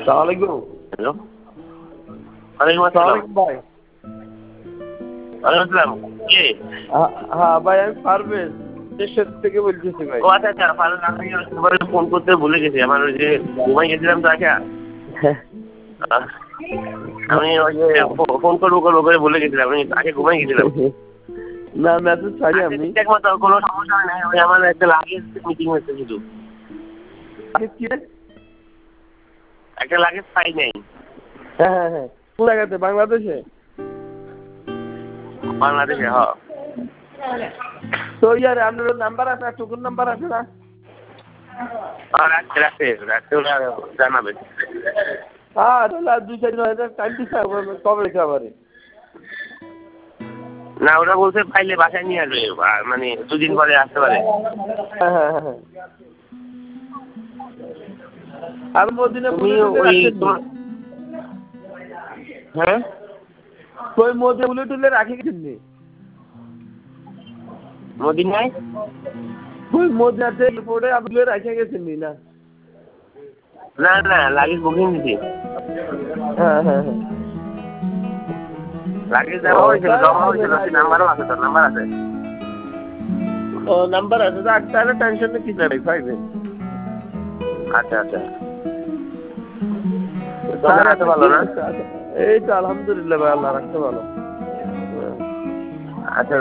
সালামালাইকুম। হ্যালো, ওয়ালাইকুম আসসালাম। ভাই ওয়ালাইকুম আসসালাম। কে? হ্যাঁ ভাই, আমি পারভেজ দেশের থেকে বলতেছি ভাই। ও আচ্ছা আচ্ছা, ফারুক, আমি তোমার ফোন করতে ভুলে গেছি। আমার ওই যে ঘুমাই গেছিলাম তো আচ্ছা। আমি ওই যে ফোন করবো করে ভুলে গেছিলাম, আমি আগে ঘুমাই গেছিলাম। না, মেসেজ পাই আমি। ঠিকঠাক মতো কোনো সমস্যা হয় নাই, ওই আমার একটা লাগেজ মিটিং হচ্ছে শুধু। একটা লাগেজ পাই নাই। হ্যাঁ, কোন জায়গাতে? বাংলাদেশে? বাংলাদেশে, হ্যাঁ। তো ইয়ার আপনার নাম্বার আছে, টুকুর নাম্বার আছে না? রাখতে ওরা জানাবে। হ্যাঁ, তাহলে আর 2-4 দিন টাইম দিচ্ছে, কবে রেখে পারে? না, ওরা বলছে পাইলে বাসায় নিয়ে আসবে, মানে 2 দিন পরে আসতে পারে। হ্যাঁ। আর মদিনা তুমি ওই হ্যাঁ, ওই মধ্যে উলে টুলে রাখি গেছেন? মদিনায় ওই মদিনাতে এয়ারপোর্টে আপনি রাখে গেছেন না? না, লাগেজ বুকিং দিছি। হ্যাঁ। লাগেজ জমা হয়েছিল, নাম্বারও আছে, তোর নাম্বার আছে? ও, নাম্বার আছে, তাহলে টেনশন নেই, কিছু নাই, পাইবেন। আচ্ছা। ভালো না? এই তো আলহামদুলিল্লাহ ভাই, আল্লাহ রাখতে ভালো।